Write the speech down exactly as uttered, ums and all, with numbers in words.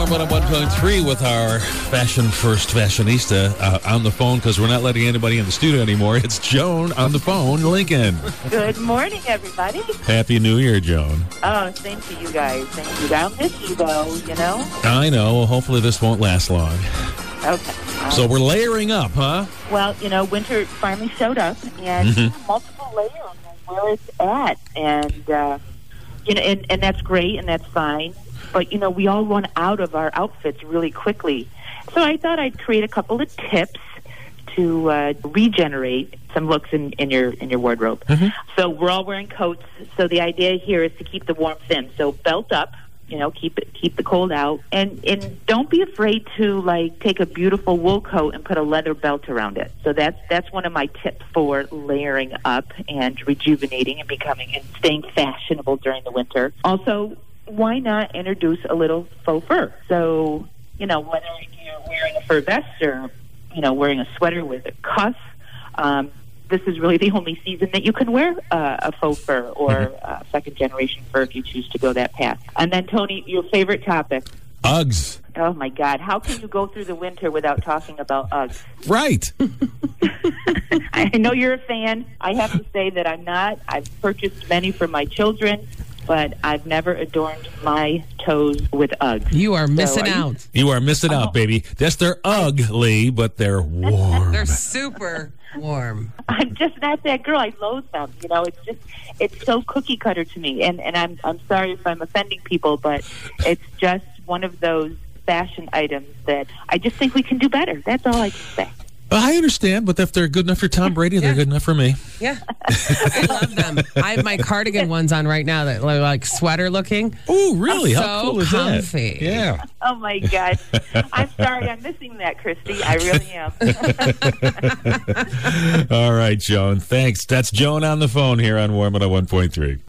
Warm one oh one point three with our Fashion First fashionista uh, on the phone because we're not letting anybody in the studio anymore. It's Joan on the phone, Lincoln. Good morning, everybody. Happy New Year, Joan. Oh, same to you guys. Thank you. I'll miss you, though, you know? I know. Well, hopefully this won't last long. Okay. Um, So we're layering up, huh? well, you know, winter finally showed up, and Mhm. multiple layers of where it's at. And, uh, you know, and, and that's great, and that's fine. But, you know, we all run out of our outfits really quickly. So I thought I'd create a couple of tips to uh, regenerate some looks in, in your in your wardrobe. Mhm. So we're all wearing coats. So the idea here is to keep the warmth in. So belt up, you know, keep it keep the cold out, and and don't be afraid to like take a beautiful wool coat and put a leather belt around it. So that's that's one of my tips for layering up and rejuvenating and becoming and staying fashionable during the winter. Also, why not introduce a little faux fur? So, you know, whether you're wearing a fur vest or, you know, wearing a sweater with a cuff, um, this is really the only season that you can wear uh, a faux fur or uh, second generation fur if you choose to go that path. And then, Tony, your favorite topic. Uggs. Oh, my God. How can you go through the winter without talking about Uggs? Right. I know you're a fan. I have to say that I'm not. I've purchased many for my children, but I've never adorned my toes with Uggs. You are missing are you- out. You are missing Oh. out, baby. Yes, they're ugly, but they're warm. They're super warm. I'm just not that girl. I loathe them. You know, it's just it's so cookie cutter to me. And and I'm I'm sorry if I'm offending people, but it's just one of those fashion items that I just think we can do better. That's all I can say. I understand, but if they're good enough for Tom Brady, they're Yeah. good enough for me. Yeah. I love them. I have my cardigan ones on right now that are like sweater looking. Oh, really? So How cool is comfy. that? Yeah. Oh my God! I'm sorry, I'm missing that, Christy. I really am. All right, Joan. Thanks. That's Joan on the phone here on Warm one oh one point three.